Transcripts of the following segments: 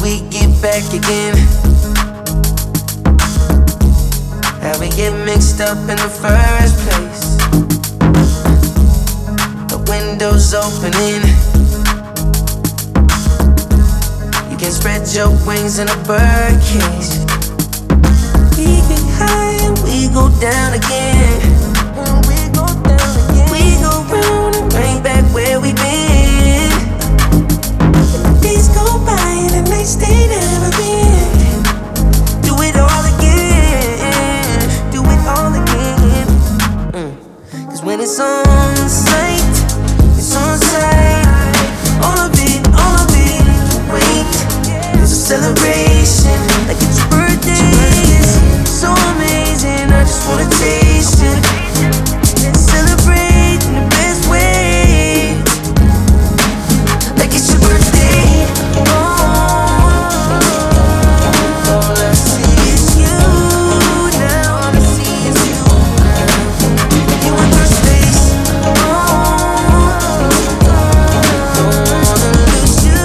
we get back again? How we get mixed up in the first place? The window's opening. You can spread your wings in a bird cage. We get high and we go down again. We go round and right back where we been. Days go by and the nights they never been. Do it all again. Do it all again. Cause when it's on sight, it's on sight. All of it, wait. There's a celebration like it's your birthday. So amazing, I just wanna taste it. Let's celebrate in the best way. Like it's your birthday. All I see is you now. All I see is you now. You in first place. Don't wanna lose you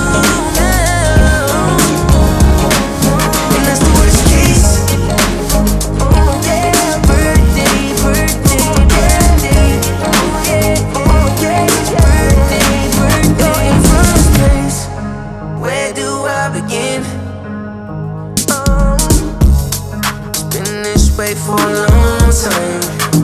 now. And that's the worst case. Oh yeah, birthday, birthday, birthday. Oh yeah, birthday, birthday. You're in first place. Where do I begin? It's been this way for a long time.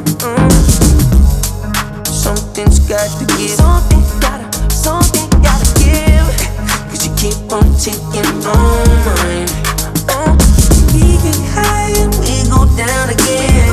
Something's got to give. Something gotta give. Cause you keep on taking on mine. We get high and we go down again.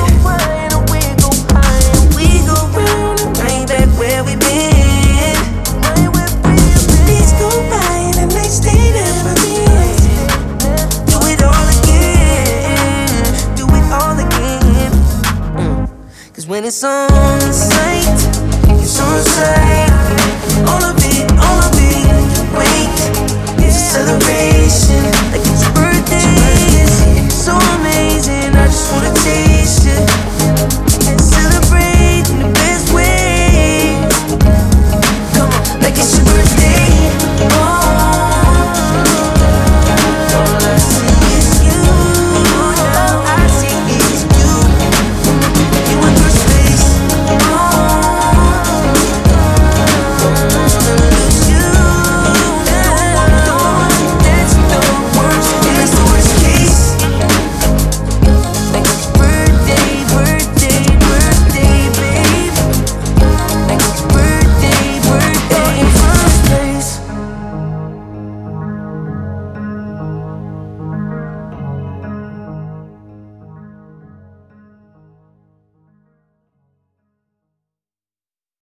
We go round and right back where we been. Days go by and the nights they never been. Do it all again. Do it all again. Cause when it's on sight, it's on sight. All of